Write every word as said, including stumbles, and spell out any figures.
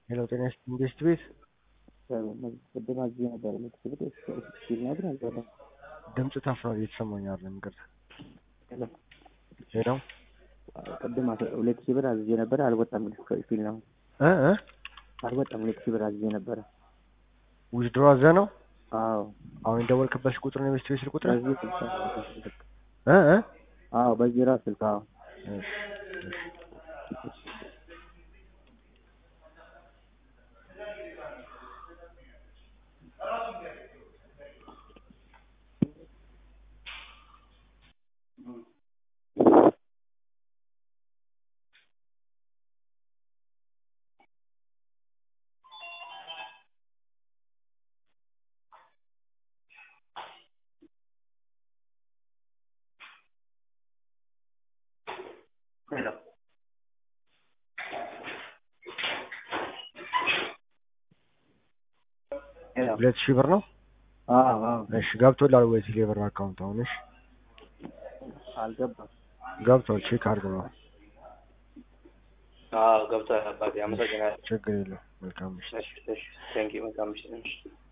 ሄሎ ጤና ይስጥልኝ ኢንቨስት ቤት ቅድም አዝዤ ነበር የምትስብት ሲል ነበር አልገባም። ድምጽ ታፍኗል እየተሰማኝ አይደለም። ይቅርታ። ሄሎ ሄሎ ቅድም ሁለት ሺህ ብር አዝዤ ነበር አልወጣም ሲል ነው እ እ አልወጣም። ሁለት ሺህ ብር አዝዤ ነበረ። ዊዝድሮ አዘህ ነው? አዎ አሁን የደወልክበት ቁጥር ነው ኢንቨስት ቤት ስልክ ቁጥር? በዚህ ስልክ እ እ አዎ በዚህ ራስ ስልክ አዎ። እሺ እሺ ሄሎ ሄሎ ሁለት ሺህ ብር ነው? አዎ አዎ እሺ ገብቶላል ወይስ ሌበር አካውንት አሁን? እሺ አልገባም። ገብቷል። ቼክ አድርግ ነው። አዎ ገብቷል። አባቴ አመሰግናለሁ። ችግር የለውም። መልካም ምሽት። እሺ እሺ ቴንኪው መልካም ምሽት።